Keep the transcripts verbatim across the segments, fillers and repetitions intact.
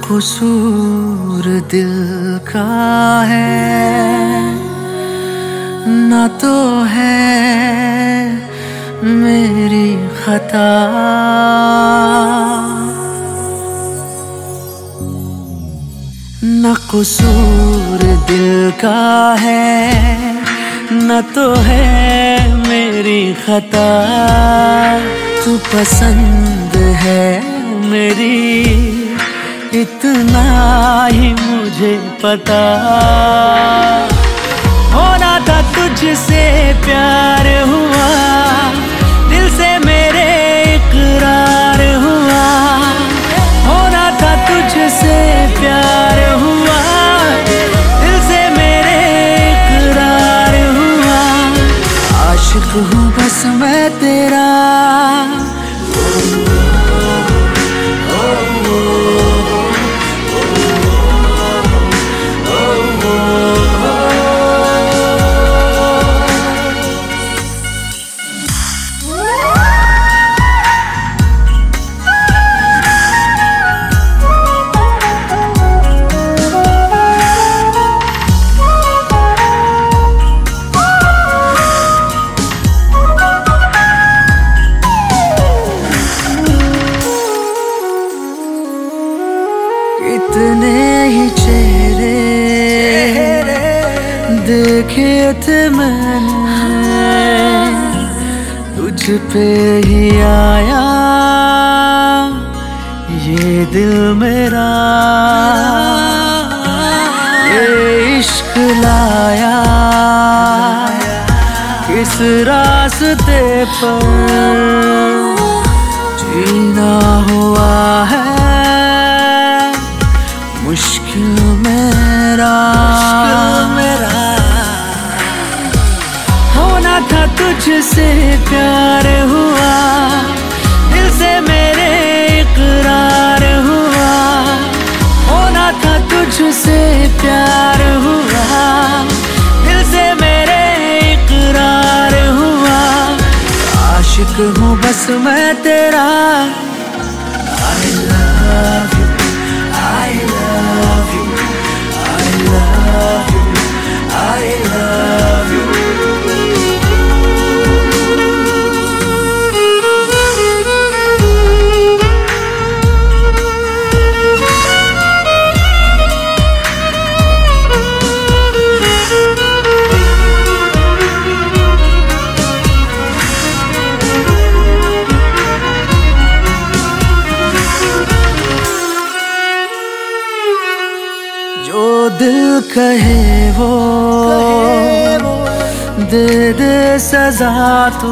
कसूर दिल का है, ना तो है मेरी खता। न कसूर दिल का है, न तो है मेरी खता। तू पसंद है मेरी, इतना ही मुझे पता। होना था तुझसे प्यार हुआ, दिल से मेरे इकरार हुआ। होना था तुझसे प्यार हुआ, दिल से मेरे इकरार हुआ। आशिक हूँ बस मैं तेरा, इतने ही चेहरे देखे थे मैंने, तुझ पे ही आया ये दिल मेरा। ये इश्क लाया किस रास्ते पर, जीना हुआ है मुश्किल मेरा। मेरा होना था तुझसे प्यार हुआ, दिल से मेरे इकरार हुआ। होना था तुझसे प्यार हुआ, दिल से मेरे इकरार हुआ। आशिक हूँ बस मैं तेरा। I love you, I love you, I love you, I love you। जो दिल कहे वो, कहे वो दे दे सजा तू।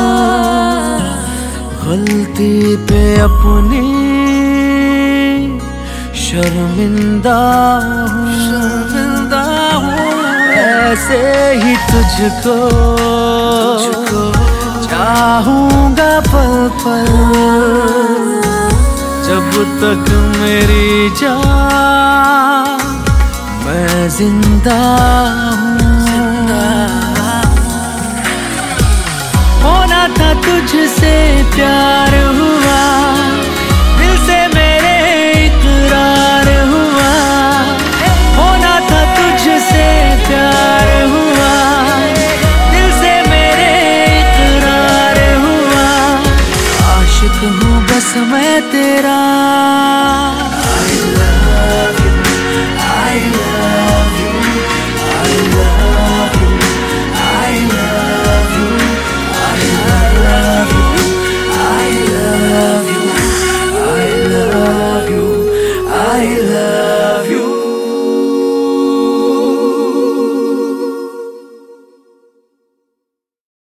गलती पे अपनी शर्मिंदा हूँ, शर्मिंदा हूँ। ऐसे ही तुझको, तुझको चाहूँगा पल पल, जब तक मेरी जान मैं जिंदा हूँ। होना था तुझसे प्यार हुआ, दिल से मेरे इकरार हुआ। होना था तुझसे प्यार हुआ, दिल से मेरे इकरार हुआ। आशिक हूँ बस मैं तेरा।